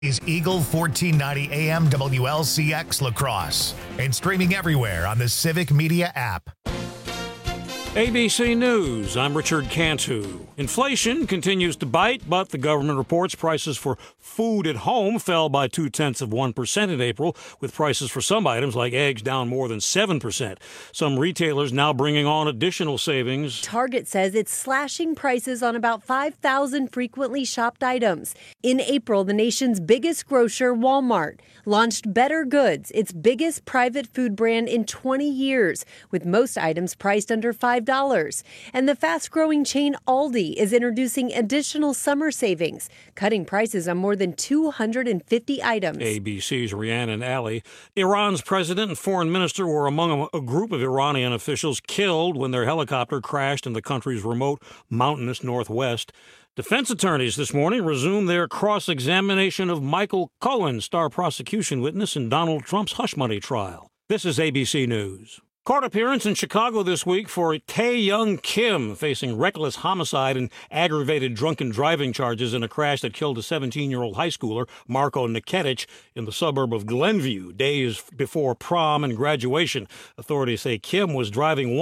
is Eagle 1490 AM WLCX La Crosse and streaming everywhere on the Civic Media app. ABC News, I'm Richard Cantu. Inflation continues to bite, but the government reports prices for food at home fell by 0.2% in April, with prices for some items like eggs down more than 7%. Some retailers now bringing on additional savings. Target says it's slashing prices on about 5,000 frequently shopped items. In April, the nation's biggest grocer, Walmart, launched Better Goods, its biggest private food brand in 20 years, with most items priced under $5. And the fast-growing chain Aldi is introducing additional summer savings, cutting prices on more than 250 items. ABC's Rhiannon Ali. Iran's president and foreign minister were among a group of Iranian officials killed when their helicopter crashed in the country's remote mountainous northwest. Defense attorneys this morning resumed their cross-examination of Michael Cohen, star prosecution witness in Donald Trump's hush money trial. This is ABC News. Court appearance in Chicago this week for Tae-Young Kim, facing reckless homicide and aggravated drunken driving charges in a crash that killed a 17-year-old high schooler, Marko Niketich, in the suburb of Glenview, days before prom and graduation. Authorities say Kim was driving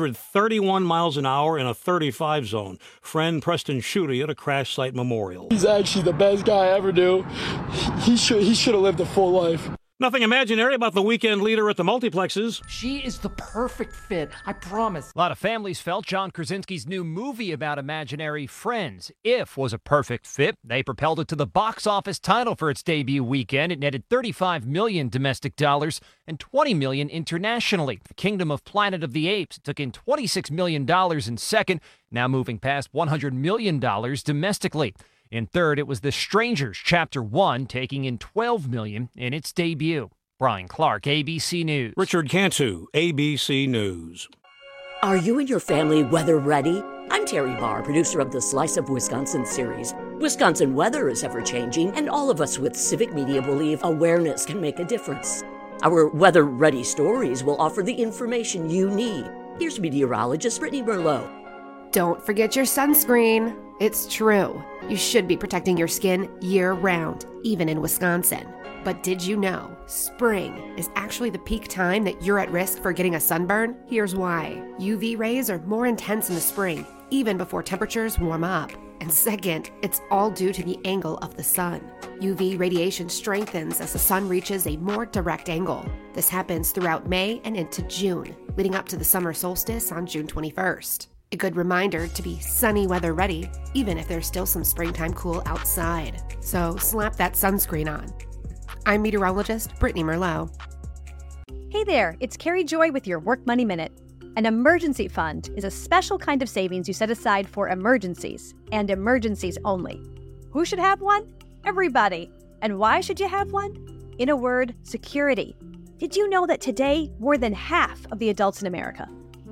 131 miles an hour in a 35 zone. Friend Preston Schutte at a crash site memorial. He's actually the best guy I ever knew. He should have lived a full life. Nothing imaginary about the weekend leader at the multiplexes. She is the perfect fit, I promise. A lot of families felt John Krasinski's new movie about imaginary friends, If, was a perfect fit. They propelled it to the box office title for its debut weekend. It netted $35 million domestic dollars and $20 million internationally. Kingdom of Planet of the Apes took in $26 million in second, now moving past $100 million domestically. In third, it was The Strangers, Chapter 1, taking in $12 million in its debut. Brian Clark, ABC News. Richard Cantu, ABC News. Are you and your family weather ready? I'm Terry Barr, producer of the Slice of Wisconsin series. Wisconsin weather is ever-changing, and all of us with Civic Media believe awareness can make a difference. Our weather-ready stories will offer the information you need. Here's meteorologist Brittany Merlot. Don't forget your sunscreen. It's true. You should be protecting your skin year-round, even in Wisconsin. But did you know spring is actually the peak time that you're at risk for getting a sunburn? Here's why. UV rays are more intense in the spring, even before temperatures warm up. And second, it's all due to the angle of the sun. UV radiation strengthens as the sun reaches a more direct angle. This happens throughout May and into June, leading up to the summer solstice on June 21st. A good reminder to be sunny weather ready, even if there's still some springtime cool outside. So slap that sunscreen on. I'm meteorologist Brittany Merlot. Hey there, it's Carrie Joy with your Work Money Minute. An emergency fund is a special kind of savings you set aside for emergencies, and emergencies only. Who should have one? Everybody. And why should you have one? In a word, security. Did you know that today, more than half of the adults in America,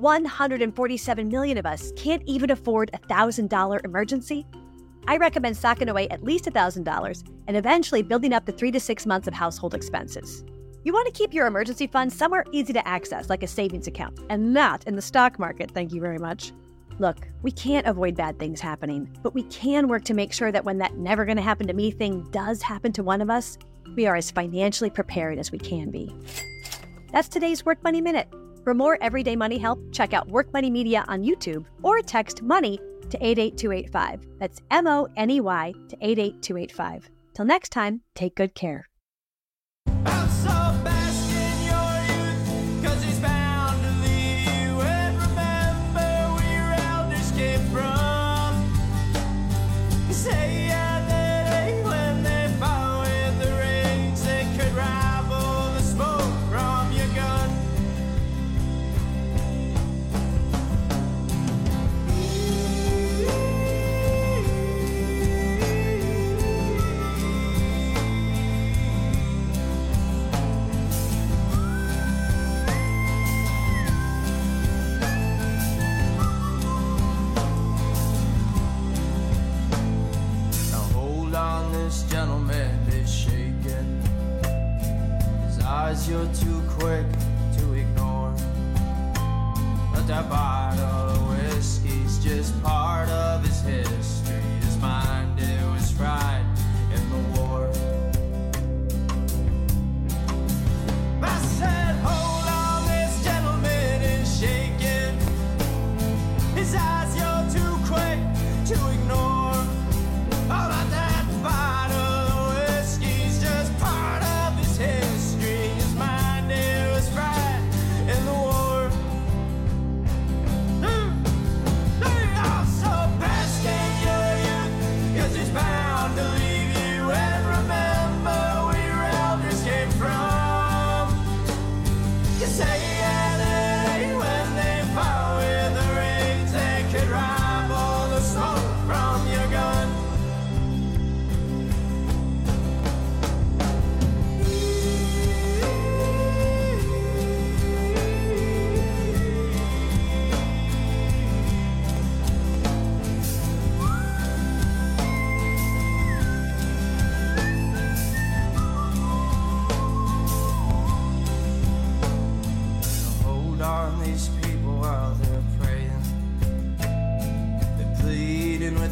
147 million of us, can't even afford a $1,000 emergency? I recommend stocking away at least $1,000 and eventually building up to 3 to 6 months of household expenses. You want to keep your emergency fund somewhere easy to access, like a savings account, and not in the stock market, thank you very much. Look, we can't avoid bad things happening, but we can work to make sure that when that never going to happen to me thing does happen to one of us, we are as financially prepared as we can be. That's today's Work Money Minute. For more everyday money help, check out Work Money Media on YouTube or text MONEY to 88285. That's MONEY to 88285. Till next time, take good care. You're too quick to ignore, but that bottle of whiskey's just part of his history. His mind, it was fried in the war.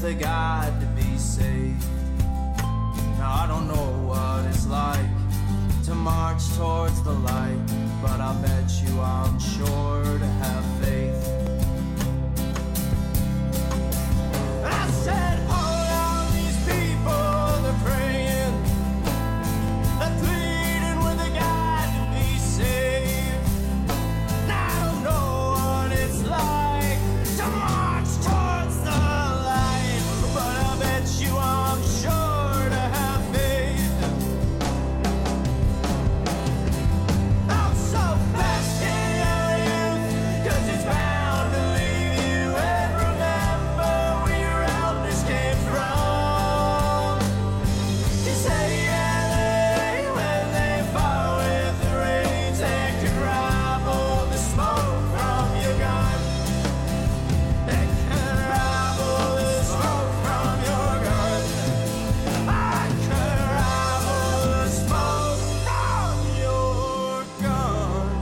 a God to be saved. Now I don't know what it's like to march towards the light, but I bet you I'm sure to have faith. I said, hold on, these people, they're praying, they're pleading with a God to be saved. Now I don't know what it's like to march towards the light, but I bet you I'm sure to have faith. I'm so blessed in your youth, 'cause it's bound to leave you and remember where your elders came from. You say LA when they fought with the rains, they could rival the smoke from your gun. They could rival the smoke from your gun. I could rival the smoke from your gun.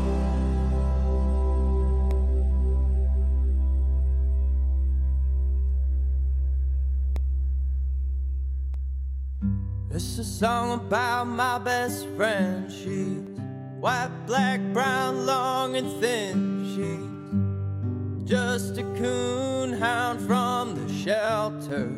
It's a song about my best friend. She's white, black, brown, long and thin. She's just a coon hound from the shelter.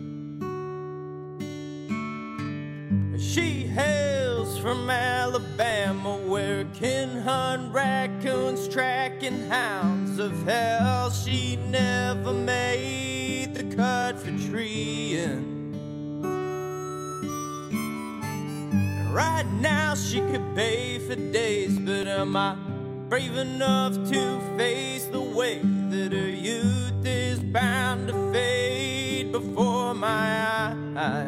She hails from Alabama, where kin hunt raccoons, tracking hounds of hell. She never made the cut for treeing. Right now she could bay for days, but am I brave enough to face the way that her youth is bound to fade before my eyes?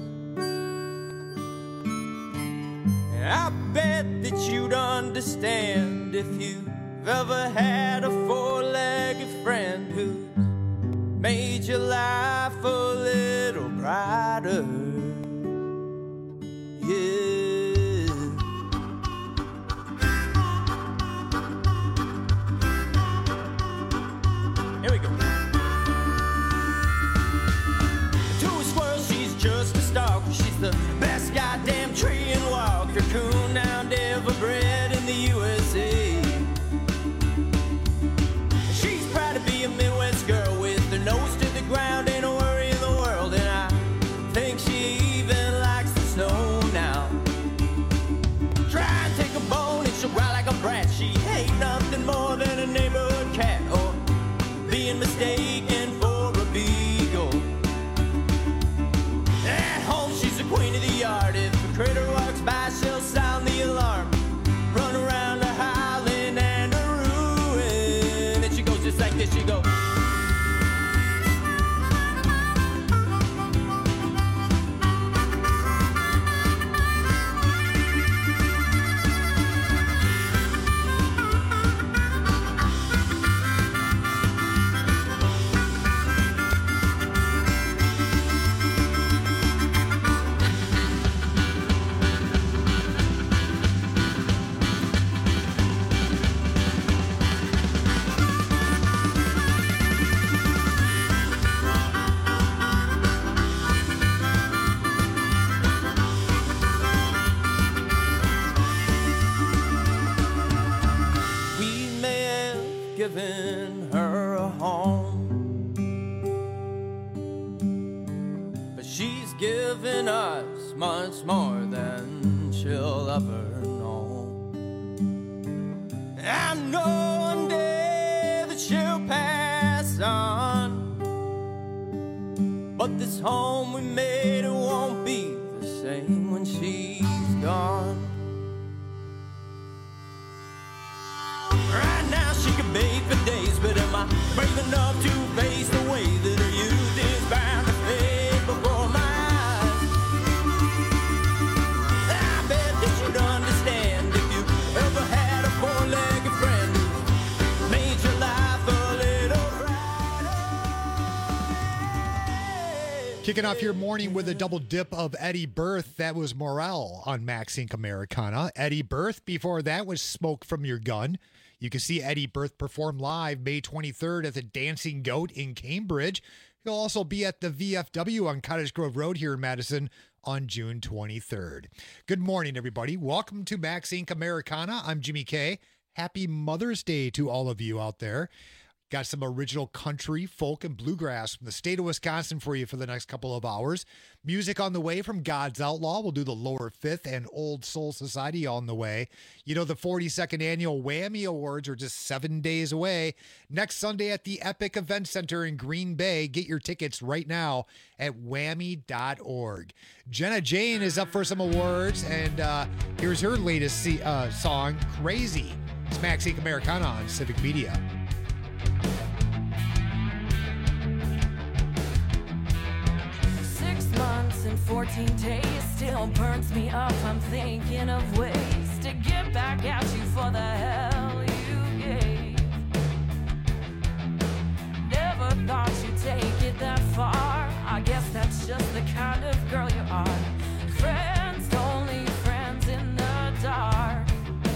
I bet that you'd understand if you've ever had a four-legged friend who's made your life a little brighter. Yeah. Here we go. To a squirrel, she's just a stalker. She's the best goddamn tree and walker, coon hound ever bred in the USA. She's proud to be a Midwest girl with her nose to the ground, ain't a worry in the world, and I think she even likes the snow now. Try and take a bone and she'll growl like a brat. She ain't nothing more than a neighborhood cat, or being mistaken for a beagle. At home she's the queen of the yard. If a critter walks by, she'll sound the alarm, run around a howling and a ruin. And she goes just like this, she goes. Given her a home, but she's given us much more than she'll ever know. I know one day that she'll pass on, but this home we made, it won't be the same when she's gone. Right now she can bake for days, but am I brave enough to face the way that her youth is bound to fade before my eyes? I bet that you'd understand if you ever had a four-legged friend who made your life a little brighter. Kicking off your morning with a double dip of Eddie Berth. That was Morel on Max Inc. Americana. Eddie Berth. Before that was Smoke from Your Gun. You can see Eddie Berth perform live May 23rd at the Dancing Goat in Cambridge. He'll also be at the VFW on Cottage Grove Road here in Madison on June 23rd. Good morning, everybody. Welcome to Max Inc. Americana. I'm Jimmy K. Happy Mother's Day to all of you out there. Got some original country, folk, and bluegrass from the state of Wisconsin for you for the next couple of hours. Music on the way from God's Outlaw. We'll do the Lower Fifth and Old Soul Society on the way. You know, the 42nd Annual Whammy Awards are just 7 days away. Next Sunday at the Epic Event Center in Green Bay. Get your tickets right now at whammy.org. Jenna Jane is up for some awards, and here's her latest song, Crazy. It's Max Inc. Americana on Civic Media. 6 months and 14 days still burns me up. I'm thinking of ways to get back at you for the hell you gave. Never thought you'd take it that far. I guess that's just the kind of girl you are. Friends, only friends in the dark.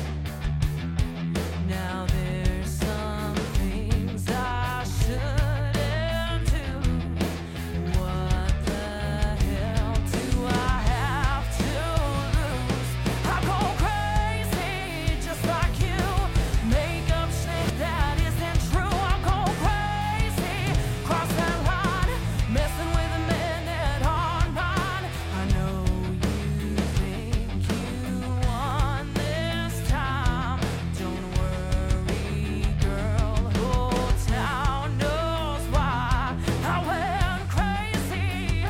Now there's some things I shouldn't do. What the hell do I have to lose? I go crazy just like you. Make up shit that isn't true. I go crazy, cross that line, messing with a minute on mine. I know you think you won this time. Don't worry, girl, whole town knows why I went crazy.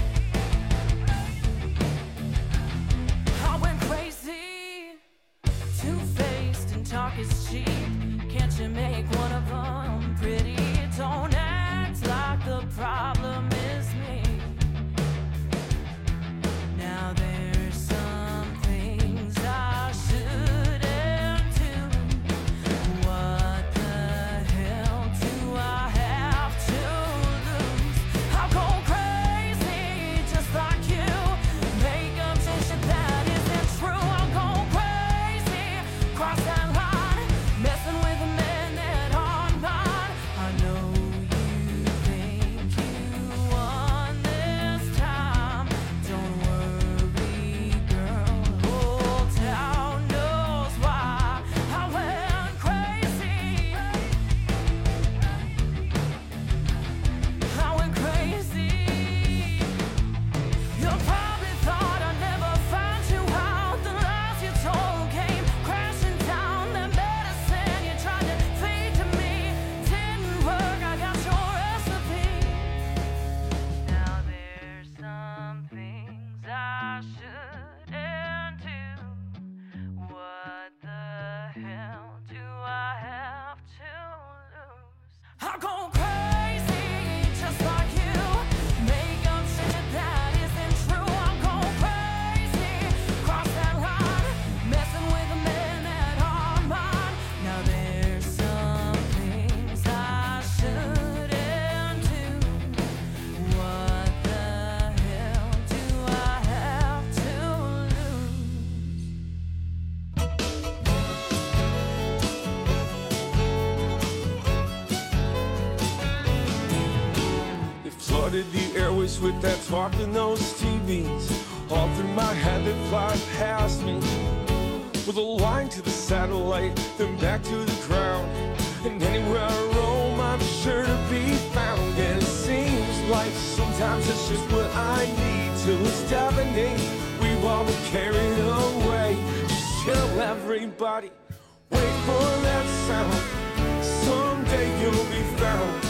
I went crazy. Two-faced and talk is cheap. Can't you make one of them pretty? Don't act like the problem is me. Now there's some things I shouldn't do. What the hell do I have to lose? I'll go crazy just like you. Make up shit that isn't true. I'll go crazy, cross that line, messing with a minute on mine. I know you think you won this time. Don't worry, girl, whole town knows why I went crazy. I went crazy. You probably thought I'd never find you out. The lies you told came crashing down. That medicine you tried to feed to me didn't work. I got your recipe. Now there's some things I shouldn't do. What the hell do I have to lose? I'll go crazy just like you. Make up shit that isn't true. I'll go crazy, cross that line, messing with a minute on mine. Now there's some things I shouldn't do. What the hell do I have to lose? They flooded the airways with that talk in those TVs. All through my head they fly past me. With a line to the satellite, then back to the ground. And anywhere I roam, I'm sure to be found. And it seems like sometimes it's just what I need. Till it's deafening, we all were carried away. Just chill, everybody, wait for that sound. Someday you'll be found.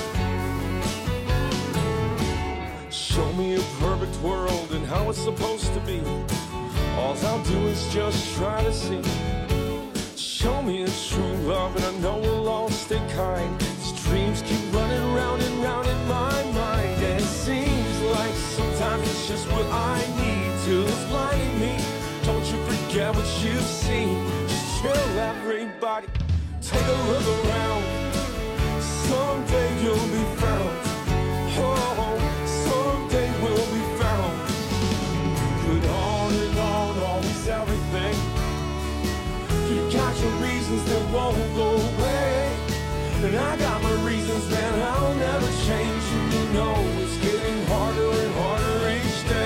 Show me a perfect world and how it's supposed to be. All I'll do is just try to see. Show me a true love and I know we'll all stay kind. These dreams keep running round and round in my mind. And it seems like sometimes it's just what I need till it's blinding me. Don't you forget what you've seen. Just chill, everybody, take a look around. Someday you'll be found. Oh, someday we'll be found. But on and on, always everything. You got your reasons that won't go away. And I got my reasons that I'll never change. You know it's getting harder and harder each day.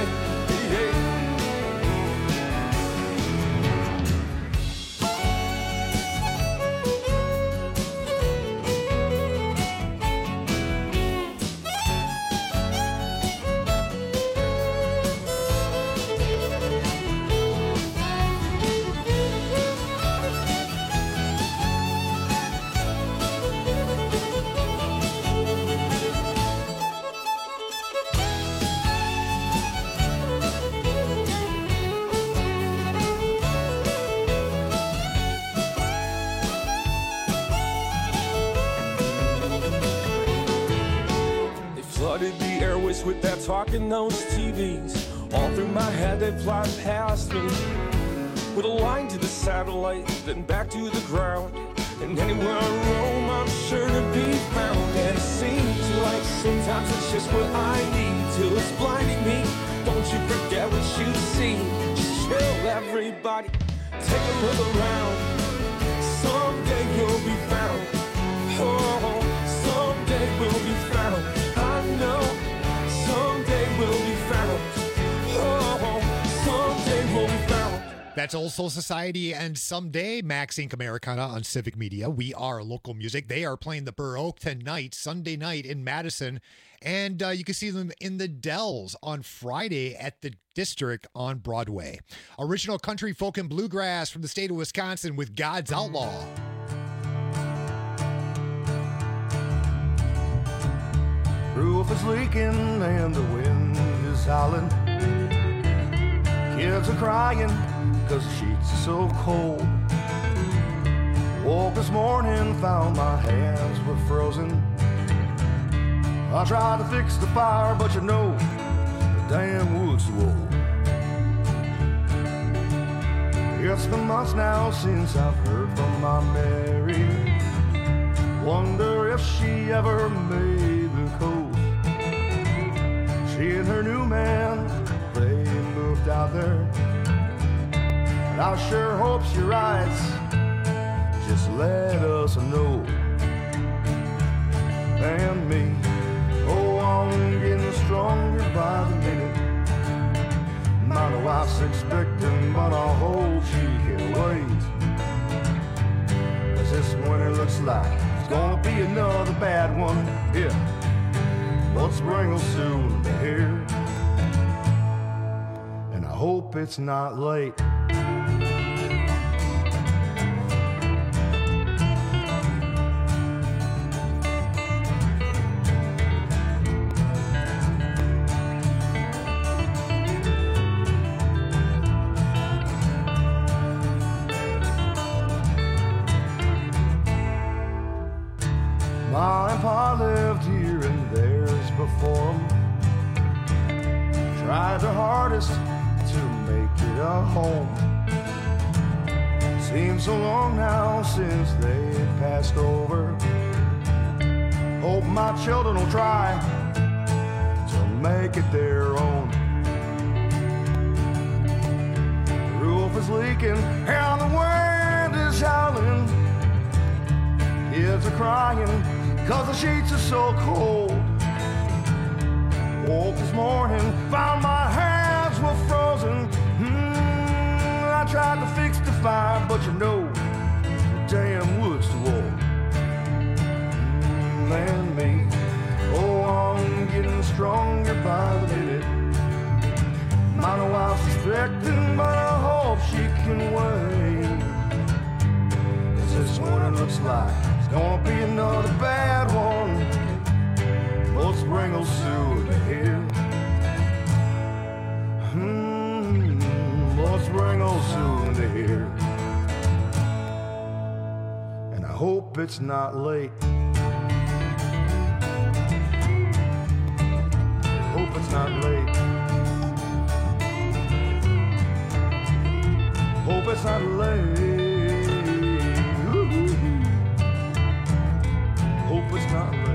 Flooded the airways with that talk in those TVs. All through my head they fly past me, with a line to the satellite, then back to the ground. And anywhere I roam, I'm sure to be found. And it seems like sometimes it's just what I need till it's blinding me. Don't you forget what you see. Just chill, everybody, take a look around. Someday you'll be found. Oh, someday we'll be found. No, someday we'll be found. Oh, someday we'll be found. That's Old Soul Society and Someday, Max Inc. Americana on Civic Media. We are local music. They are playing the Burr Oak tonight, Sunday night in Madison. And you can see them in the Dells on Friday at the District on Broadway. Original country, folk, and bluegrass from the state of Wisconsin with God's Outlaw. Roof is leaking and the wind is howling. Kids are crying cause the sheets are so cold. Woke this morning, found my hands were frozen. I tried to fix the fire, but you know, the damn wood's too old. It's been months now since I've heard from my Mary. Wonder if she ever made the coast. She and her new man, they moved out there. And I sure hope she writes, just let us know. And me, oh, I'm getting stronger by the minute. My wife's expecting, but I hope she can wait. 'Cause this winter looks like it's gonna be another bad one. Yeah, but spring will soon be here, and I hope it's not late. My pa lived here and there's before him. Tried their hardest to make it a home. Seems so long now since they passed over. Hope my children will try to make it their own. The roof is leaking and the wind is howling. Kids are crying 'cause the sheets are so cold. Woke this morning, found my hands were frozen. I tried to fix the fire, but you know, the damn wood's too old. And me, oh, I'm getting stronger by the minute. My wife's expecting, but I hope she can wait. 'Cause this winter looks like it's gonna be another bad one. But spring will soon be here. But spring will soon be here. And I hope it's not late. Hope it's not late. Hope it's not late. Hope it's not late.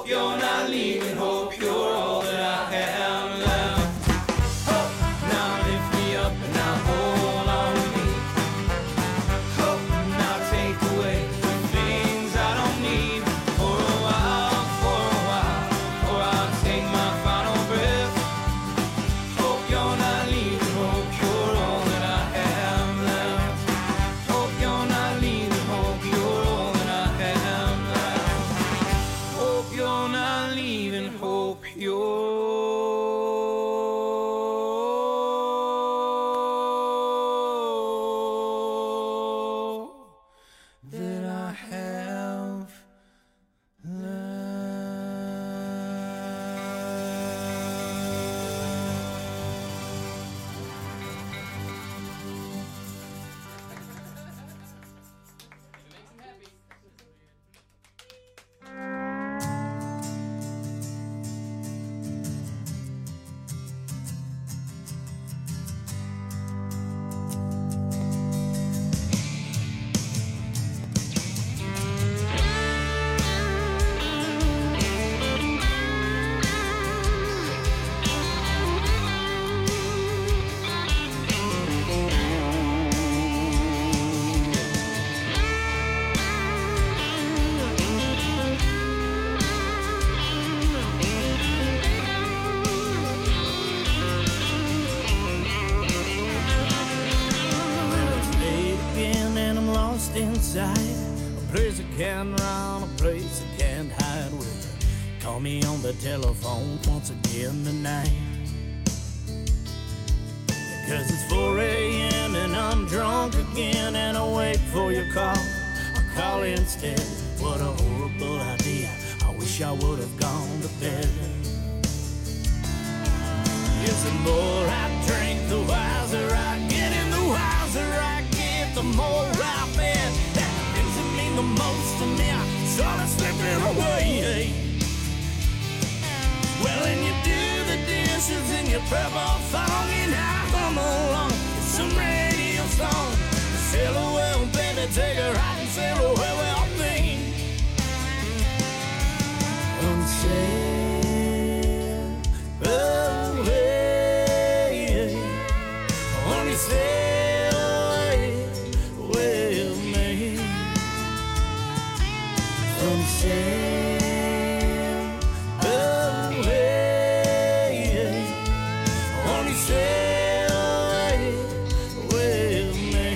Hope you're not leaving, hope you're all that I have left. Hope now lift me up and now hold on to me. Hope now take away the things I don't need for a while, or I'll take my final breath. Hope you're not leaving, hope you're all that I have left. Hope you're not leaving, hope you're all that I have left. Hope you're not leaving, hope you're that I have late again and I'm lost inside a place I can't run, a place I can't hide with. Call me on the telephone once again tonight, because it's 4 a.m. and I'm drunk again and I wait for your call. I call instead. What a horrible idea. I wish I would have gone to bed. Yes, the more I drink, the wiser I get, and the wiser I get, the more I bet that the things that mean the most to me are sort of slipping away. Well, and you do the dishes in your purple thong, and I come along with some radio song. Sail away, baby, take a ride and sail away with me. Sail away, only sail away with me. Sail away, only sail away with me.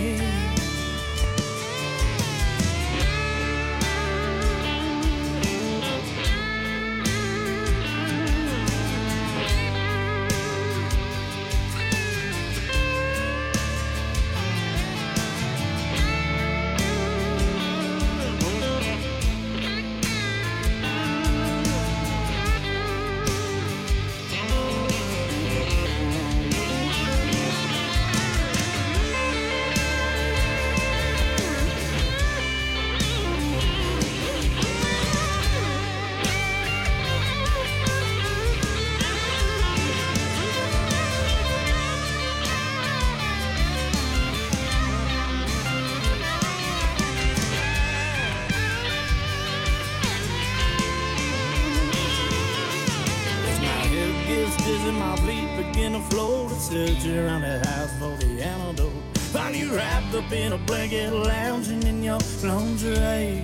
Dizzy, my feet begin to float. I search around the house for the antidote. Find you wrapped up in a blanket, lounging in your lingerie.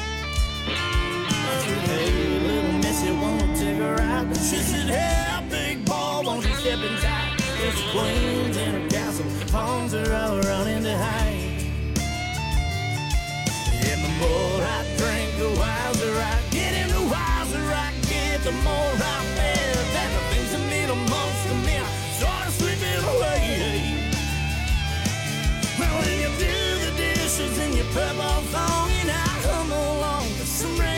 Hey, little missy, wanna take a ride? She said, hey, big ball, won't you step inside? There's queens in her castle, palms are all running to hide. And the more I drink, the wiser I get, and the wiser I get, the more I bet that the things that mean the most to me are sort of slipping away. Well, when you do the dishes in your purple thong, and I come along with some rain.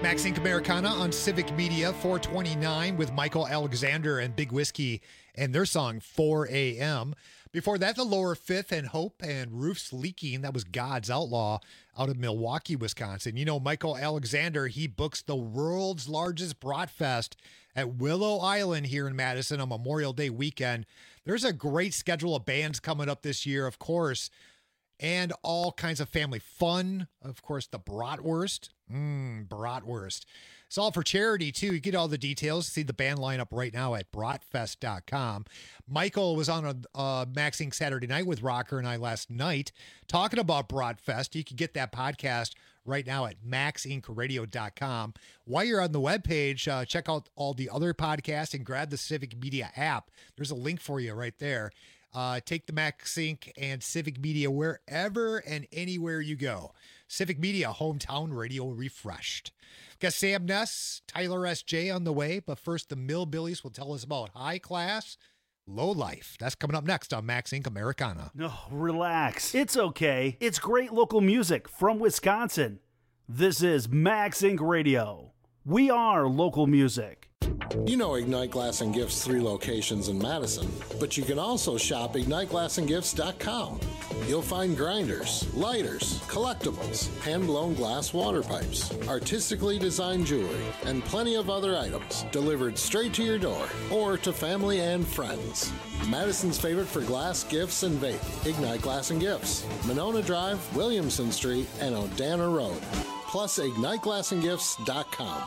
Max Inc. Americana on Civic Media 429 with Michael Alexander and Big Whiskey and their song 4 a.m. Before that, the Lower Fifth and Hope and Roofs Leaking. That was God's Outlaw out of Milwaukee, Wisconsin. You know, Michael Alexander, he books the world's largest Bratfest at Willow Island here in Madison on Memorial Day weekend. There's a great schedule of bands coming up this year, of course, and all kinds of family fun. Of course, the Bratwurst. Bratwurst. It's all for charity, too. You get all the details. See the band lineup right now at bratfest.com. Michael was on a Max Inc. Saturday Night with Rocker and I last night talking about Bratfest. You can get that podcast right now at maxincradio.com. While you're on the webpage, check out all the other podcasts and grab the Civic Media app. There's a link for you right there. Take the Max Inc. and Civic Media wherever and anywhere you go. Civic Media, hometown radio refreshed. Got Sam Ness, Tyler S.J. on the way, but first the Millbillies will tell us about High Class, Low Life. That's coming up next on Max Inc. Americana. No, relax. It's okay. It's great local music from Wisconsin. This is Max Inc. Radio. We are local music. You know Ignite Glass and Gifts 3 locations in Madison, but you can also shop IgniteGlassandGifts.com. You'll find grinders, lighters, collectibles, hand-blown glass water pipes, artistically designed jewelry, and plenty of other items delivered straight to your door or to family and friends. Madison's favorite for glass, gifts, and vape, Ignite Glass and Gifts, Monona Drive, Williamson Street, and Odana Road. Plus IgniteGlassandGifts.com.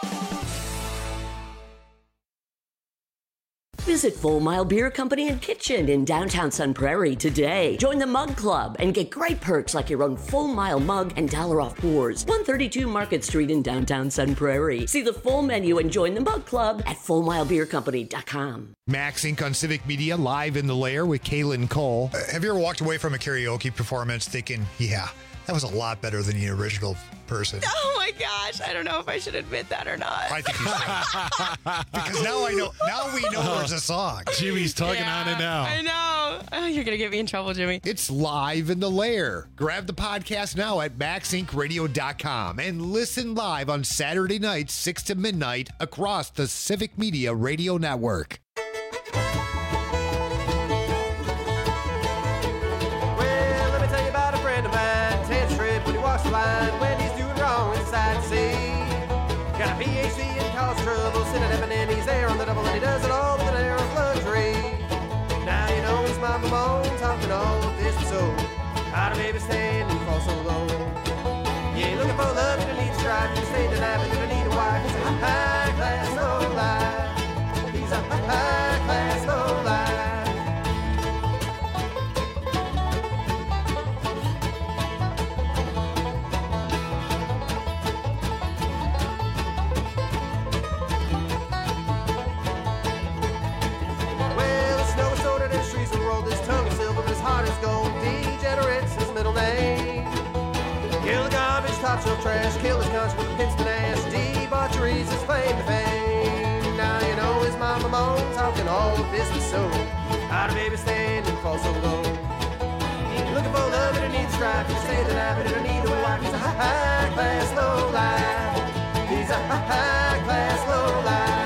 Visit Full Mile Beer Company and Kitchen in downtown Sun Prairie today. Join the Mug Club and get great perks like your own Full Mile mug and $1 off pours. 132 Market Street in downtown Sun Prairie. See the full menu and join the Mug Club at FullMileBeerCompany.com. Max Inc. on Civic Media, live in the lair with Kaylin Cole. Have you ever walked away from a karaoke performance thinking, yeah, that was a lot better than the original person? Oh my gosh, I don't know if I should admit that or not. I think you should. Because now we know there's a song. Jimmy's talking on it now. I know. Oh, you're going to get me in trouble, Jimmy. It's live in the lair. Grab the podcast now at maxincradio.com and listen live on Saturday nights, 6 to midnight, across the Civic Media Radio Network. Well, let me tell you about a friend of mine. Ted Tripp, when he walks the line, when he's doing wrong inside the sea. Got a PhD and cause trouble, sitting at Eminem, he's there on the double, and he does it all with an air of luxury. Now you know he's my bone, talking all of this was so. How do baby stand and fall so low? Yeah, looking for love, you don't need to strive, you just stay the night, but you don't need a wife. He's a high class, low life. He's a high class, low life. Top shelf trash, kill his country with a Princeton ass. Debauchery's his claim to fame. Now you know his mama moan, talking all of this was so. How do baby stand and fall so low? Looking for love and it needs strife. You say that I better need a wife. He's a high class low life. He's a high class low life.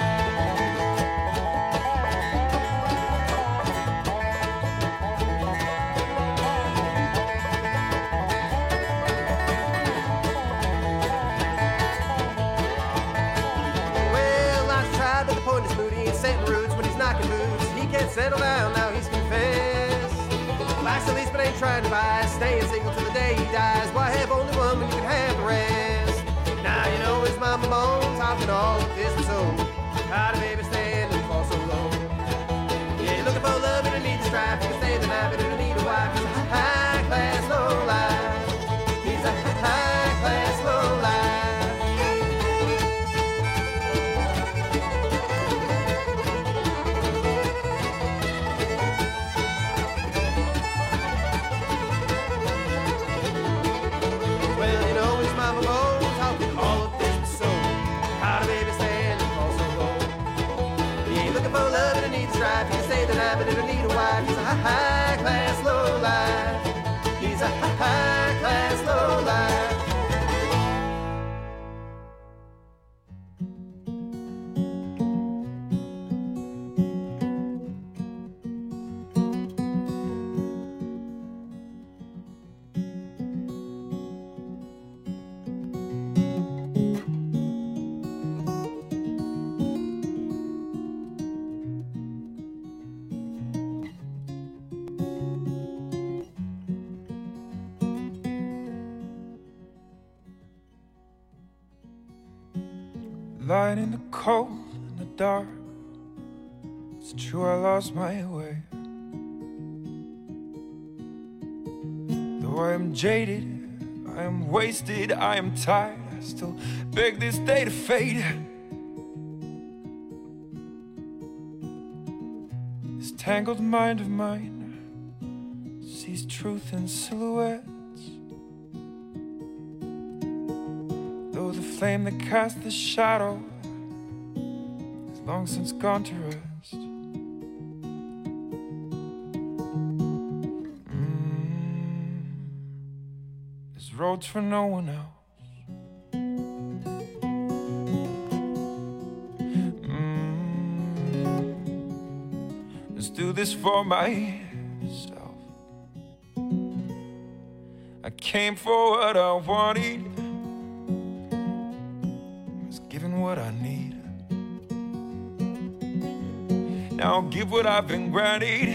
Settle down, now he's confessed. Likes the least but ain't trying to buy. Staying single till the day he dies. Why have only one when you can have the rest? Now you know his mama moan, talking all of this was so. How do baby stand and fall so low? Yeah, looking for love and a need to strive. You can stay the night but you don't need a wife. He's a high class low life. He's a high class low life. light in the cold and the dark. It's true, I lost my way. Though I am jaded, I am wasted, I am tired, I still beg this day to fade. This tangled mind of mine sees truth in silhouettes. Though the flame that cast the shadow has long since gone to rest. There's roads for no one else. Let's do this for myself. I came for what I wanted, was given what I need. Now I'll give what I've been granted,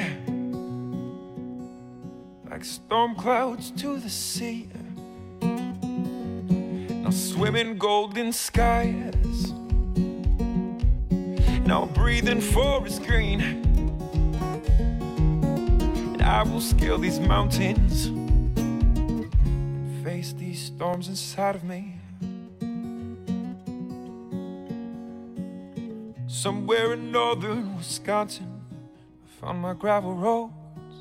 like storm clouds to the sea. Now swim in golden skies, now breathe in forest green. And I will scale these mountains and face these storms inside of me. Somewhere in northern Wisconsin, I found my gravel roads.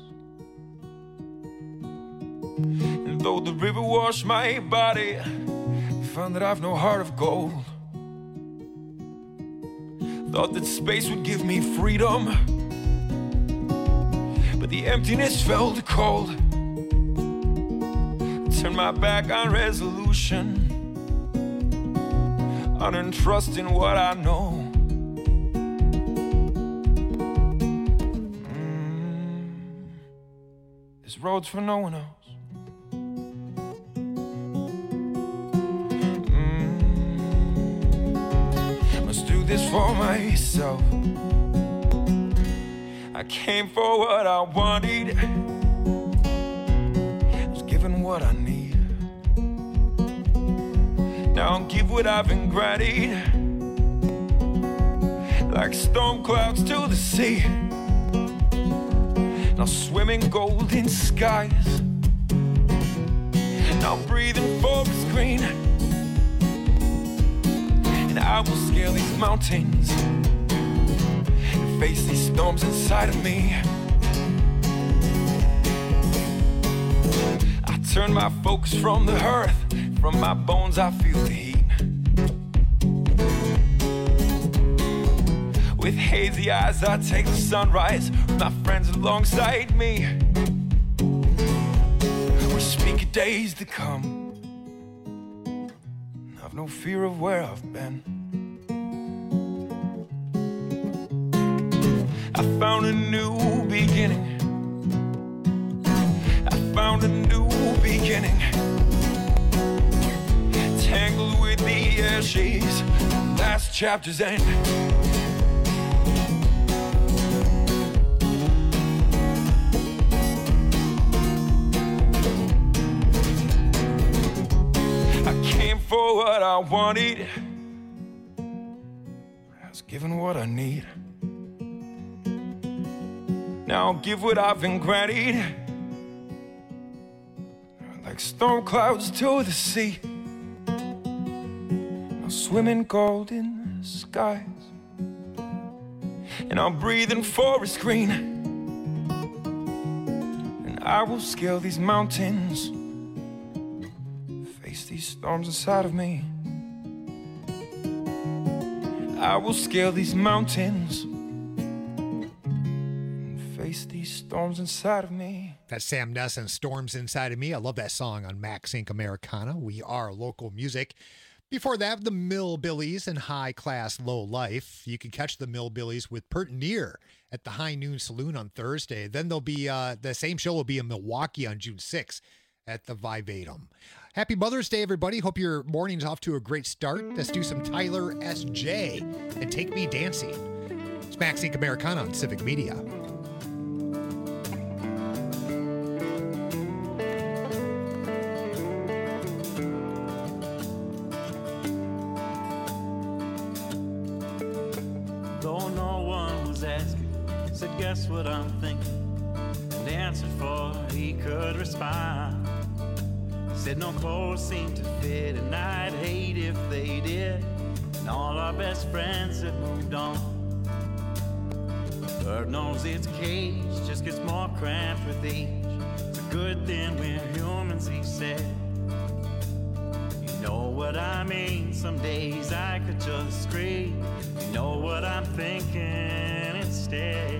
And though the river washed my body, I found that I've no heart of gold. Thought that space would give me freedom, but the emptiness felt cold. I turned my back on resolution, unearned trust in what I know. There's roads for no one else. Must do this for myself. I came for what I wanted, was given what I need. Now I'll give what I've been granted, like storm clouds to the sea. Now swim in golden skies, now breathe in forest green. And I will scale these mountains and face these storms inside of me. I turn my focus from the earth, from my bones I feel the heat. With hazy eyes I take the sunrise, with my friends alongside me. We speak of days to come, I've no fear of where I've been. I found a new beginning, I found a new beginning. Tangled with the ashes, last chapter's end. For what I wanted, I was given what I need. Now I'll give what I've been granted, like storm clouds to the sea. I'll swim in golden skies, and I'll breathe in forest green. And I will scale these mountains, these storms inside of me. I will scale these mountains and face these storms inside of me. That's Sam Ness and Storms Inside of Me. I love that song on Max Inc. Americana. We are local music. Before that, the Millbillies and High Class Low Life. You can catch the Millbillies with Pert Near at the High Noon Saloon on Thursday. Then they'll be the same show will be in Milwaukee on June 6th at the Vivatum. Happy Mother's Day, everybody. Hope your morning's off to a great start. Let's do some Tyler S.J. and Take Me Dancing. It's Max Inc. Americana on Civic Media. said, guess what I'm thinking? And answered for he could respond. He said, no clothes seem to fit, and I'd hate if they did. And all our best friends had moved on. Bird knows its cage just gets more cramped with age. It's a good thing we're humans, he said. You know what I mean? Some days I could just scream. You know what I'm thinking instead.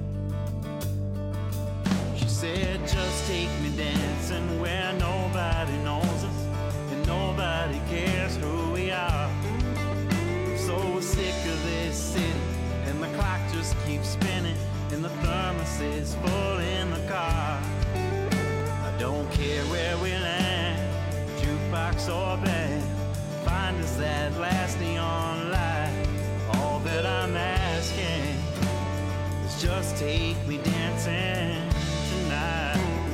She said, just take me dancing where nobody knows us and nobody cares who we are. I'm so sick of this city, and the clock just keeps spinning, and the thermos is full in the car. I don't care where we land, jukebox or band, find us that last neon light. All that I'm asking is just take me dancing tonight.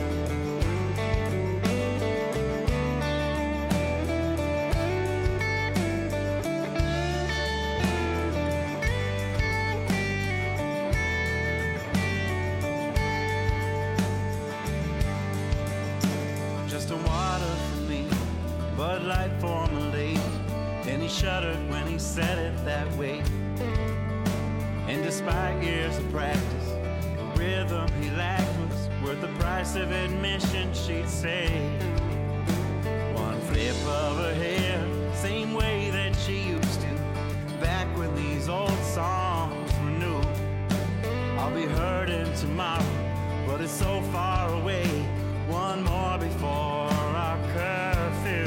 Just a water for me, Bud Light for my lady. And he shuddered when he said it that way. And despite years of practice, the rhythm he lacked was worth the price of admission, she'd say. One flip of her hair, same way that she used to, back when these old songs were new. I'll be hurting tomorrow, but it's so far away. One more before our curfew.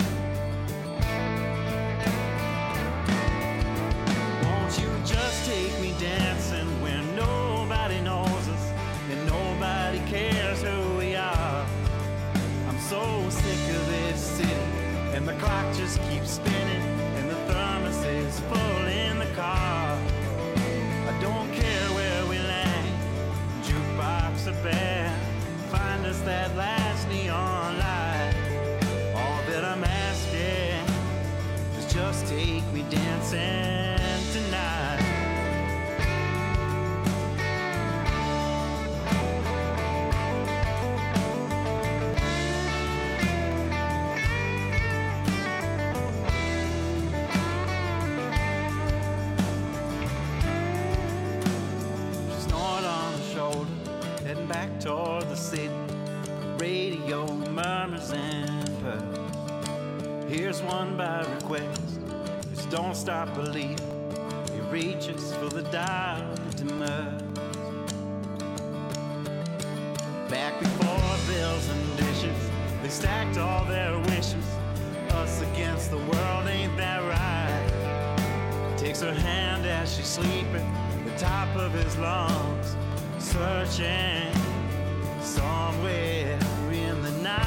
Won't you just take me dancing where nobody knows us and nobody cares who we are? I'm so sick of this city, and the clock just keeps spinning, and the thermos is full in the car. I don't care where we land, jukebox or band, find us that last neon light. All that I'm asking is just take me dancing tonight. She snored on the shoulder, heading back toward the city. Radio murmurs and purrs. Here's one by request. It's don't stop believing. He reaches for the dial that demurs. Back before bills and dishes, they stacked all their wishes. Us against the world, ain't that right? Takes her hand as she's sleeping, the top of his lungs, searching somewhere in the night.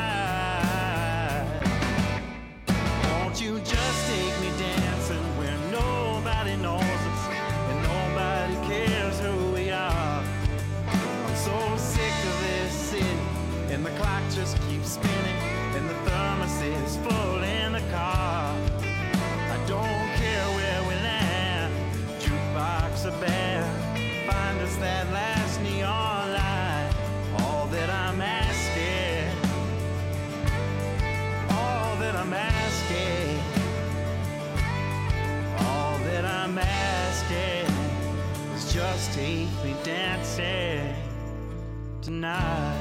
Won't you just take me dancing where nobody knows us and nobody cares who we are? I'm so sick of this city, and the clock just keeps spinning, and the thermos is full in the car. I don't care where we land, jukebox or band, find us that last neon light. All that I'm asking, all that I'm asking, all that I'm asking is just take me dancing tonight.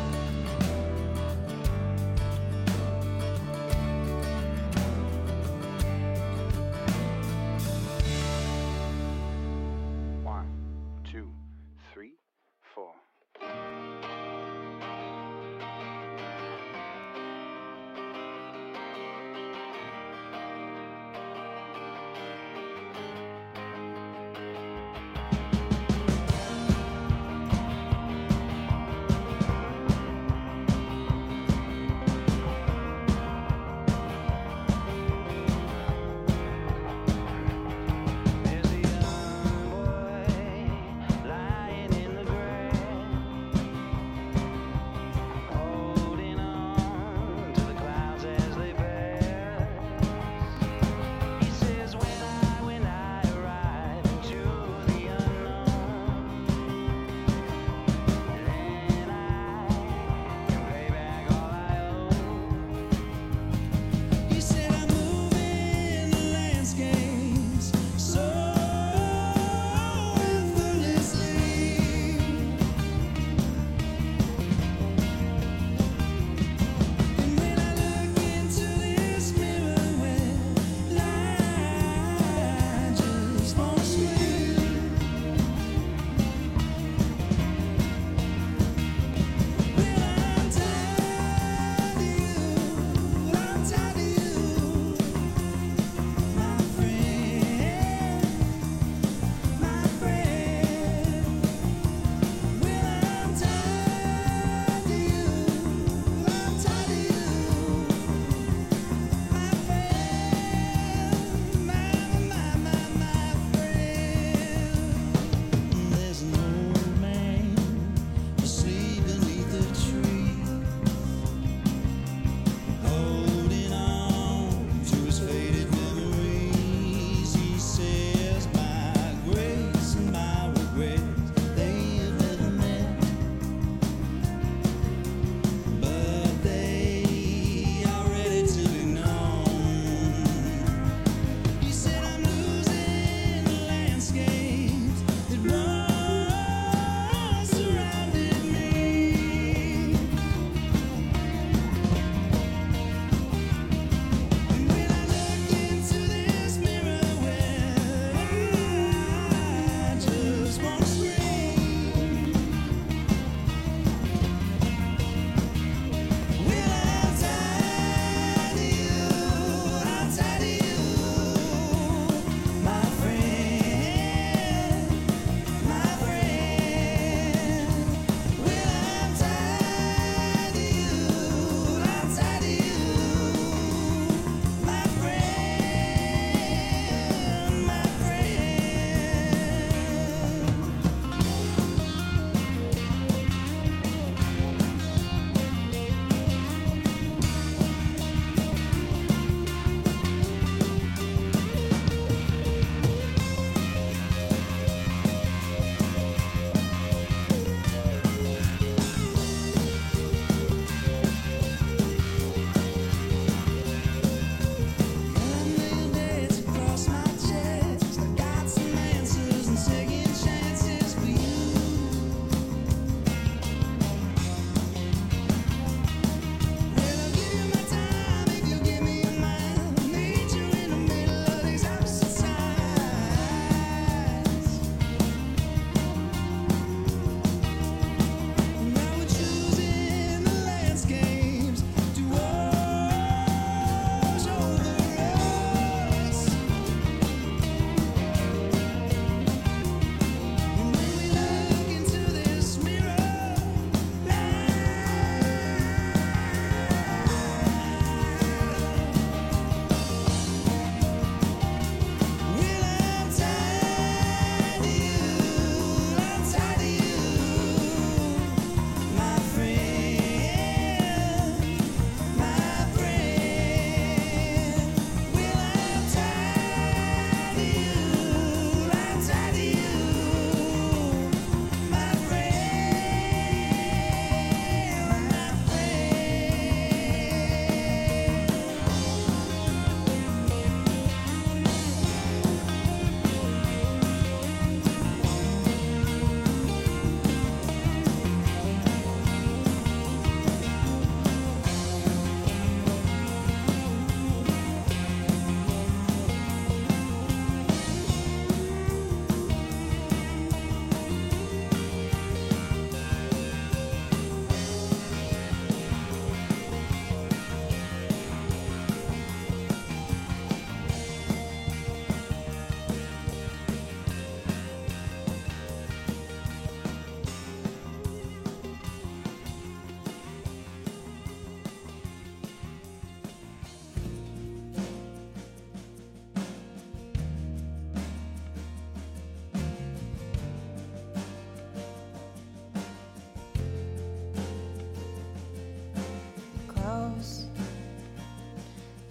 One, two, three, four.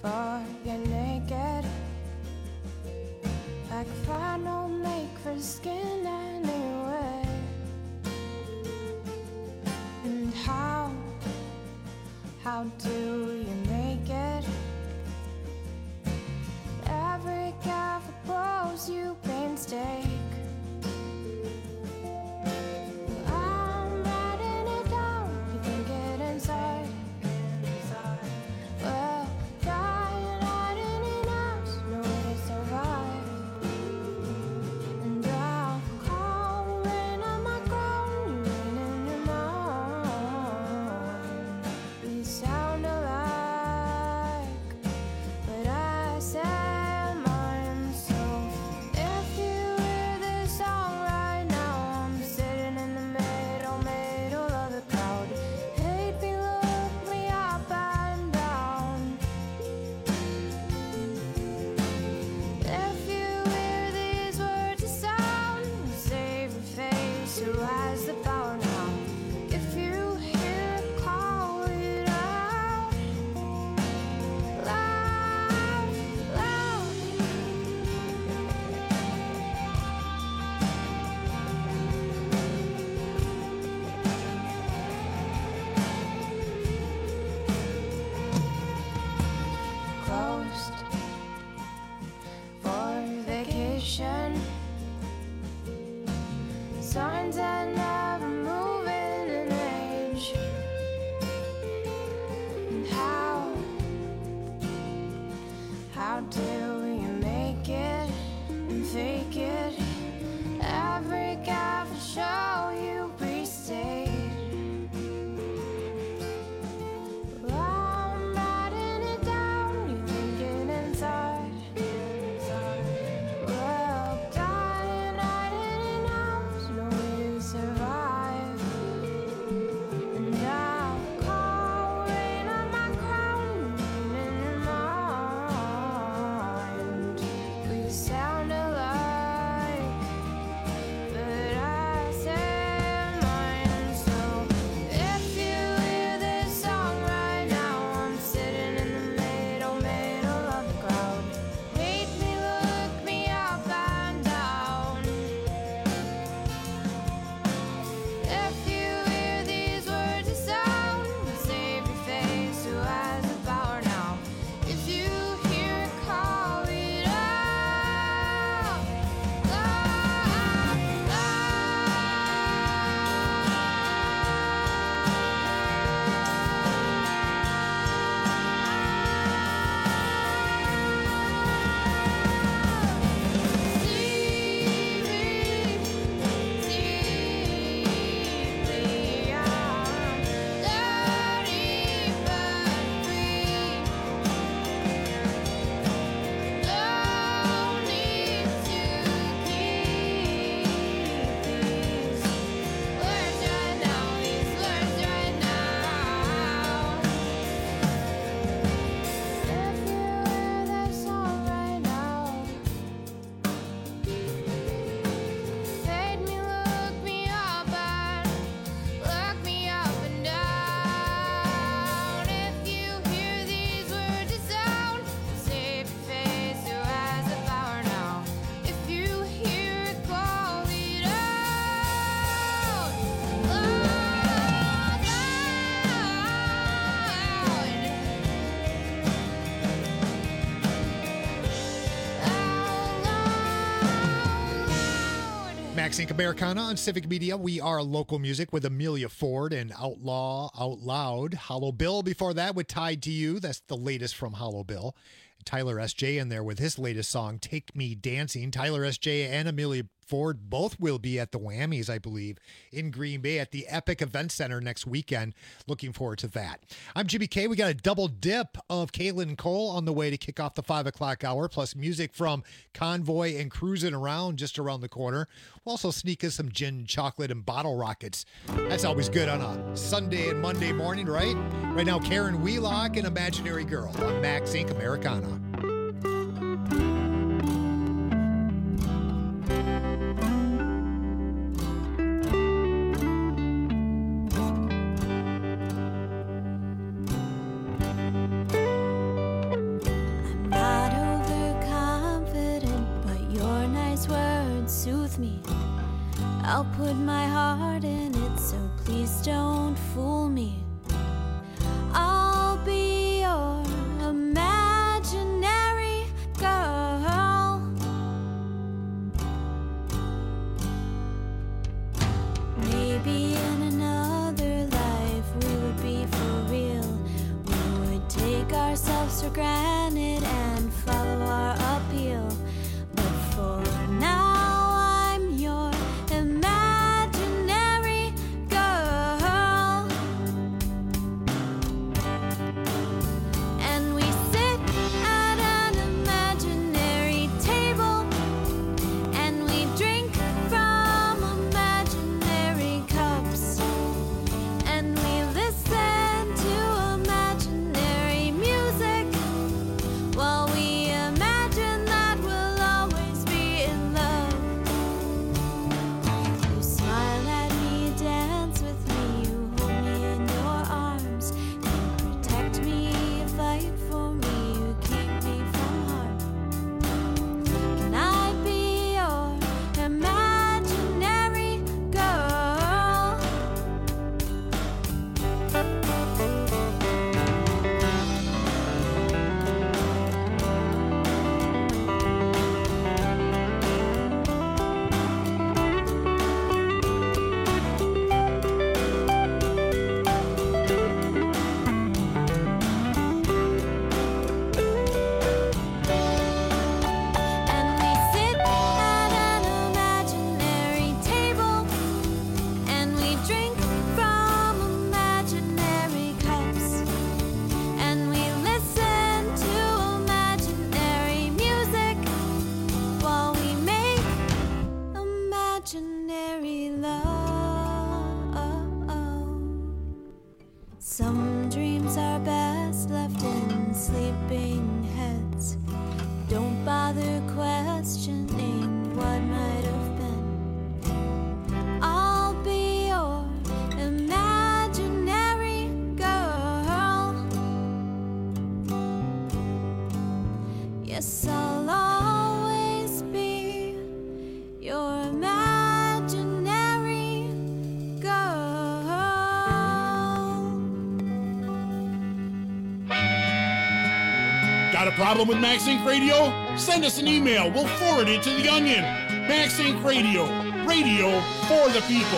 before you're naked. Like a final make for skin anyway. And how do you make it? Every careful pose you painstake. I'm writing it down, you think it inside. Well, dying hiding in us, no way to survive. And I'll call rain on my crown, you rain in your mind. We sound alike, but I say mine. So if you hear this song right now, I'm sitting in the middle of the crowd. Hate me, look me up and down. If you hear these words of sound, save your face, who has the power now? If you hear it, call it out. Loud, loud. Closed for vacation. Signs that never move in an age. And how do you make it and fake it? Every careful show you pre-state. I'm writing it down, you think it inside. Well, dying hiding in house, no way to survive. And I'll call rain on my crown, rain in your mind. We sound alike, but I say mine. So if you hear this song right now, I'm sitting in the middle of the crowd. Hate me, look me up and down. If you hear these words of sound, save your face, who has the power now? If you hear it, call it out. Fade me, look me up and look me up and down. If you hear these words of sound, save your face, who has the power now? If you hear it, call it out. Loud, Max Inc. Americana on Civic Media. We are local music with Amelia Ford and Outlaw Out Loud. Hollow Bill before that with Tied to You. That's the latest from Hollow Bill. Tyler S.J. in there with his latest song, Take Me Dancing. Tyler S.J. and Amelia Ford both will be at the Whammies, I believe, in Green Bay at the Epic Event Center next weekend. Looking forward to that. I'm Jimmy K. We got a double dip of Kaylin Cole on the way to kick off the 5 o'clock hour, plus music from Convoy and Cruising Around just around the corner. We'll also sneak in some gin, chocolate, and bottle rockets. That's always good on a Sunday and Monday morning, right? Right now, Karen Wheelock and Imaginary Girl on Max Inc. Americana. with me. I'll put my heart in it, so please don't fool me. I'll be your imaginary girl. Maybe in another life we would be for real. We would take ourselves for granted and follow our appeal. But for now, I'm your imaginary girl. And we sit at an imaginary table, and we drink from imaginary cups, and we listen to imaginary music while we imagine that we'll always be in love. You smile at me, dance with me, you hold me in your arms, you protect me, you fight for me, you keep me from harm. Can I be your imaginary girl? And we sit at an imaginary table, and we drink from imaginary cups, and we listen to imaginary music while we make imaginary love. Some dreams are best left in sleeping heads. Don't bother questioning what might have been. I'll be your imaginary girl. Yes, I'll always be your imaginary girl. Got a problem with Max Inc. Radio? Send us an email. We'll forward it to The Onion. Max Inc. Radio. Radio for the people.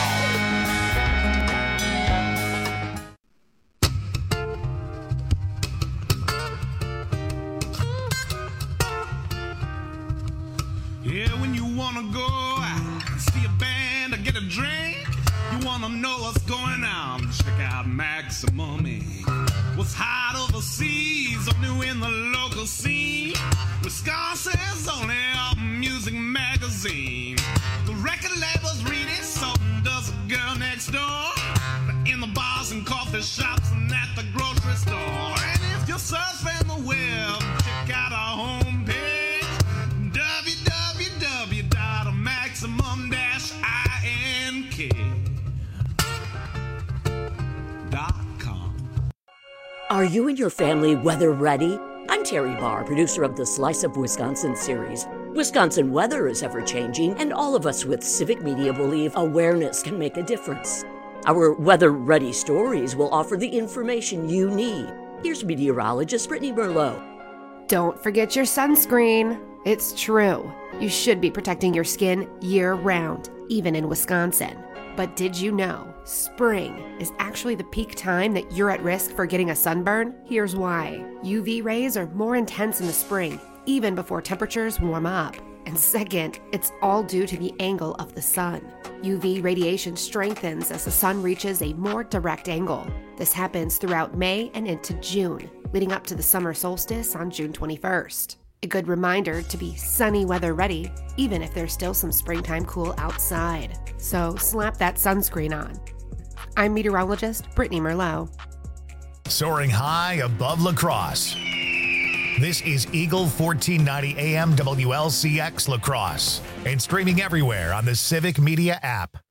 Yeah, when you wanna go out, see a band or get a drink, you wanna know what's going on, check out Maximum Inc. What's hot overseas, or new in the local scene, Wisconsin's only music magazine. The record labels read it, so does the girl next door. In the bars and coffee shops and at the grocery store. And if you're surfing the web, check out our homepage, www.maximum-ink.com. Are you and your family weather ready? I'm Terry Barr, producer of the Slice of Wisconsin series. Wisconsin weather is ever changing, and all of us with civic media believe awareness can make a difference. Our weather ready stories will offer the information you need. Here's meteorologist Brittany Merlot. Don't forget your sunscreen. It's true. You should be protecting your skin year-round, even in Wisconsin. But did you know spring is actually the peak time that you're at risk for getting a sunburn? Here's why. UV rays are more intense in the spring, even before temperatures warm up. And second, it's all due to the angle of the sun. UV radiation strengthens as the sun reaches a more direct angle. This happens throughout May and into June, leading up to the summer solstice on June 21st. A good reminder to be sunny weather ready, even if there's still some springtime cool outside. So slap that sunscreen on. I'm meteorologist Brittany Merlot. Soaring high above La Crosse. This is Eagle 1490 AM WLCX La Crosse and streaming everywhere on the Civic Media app.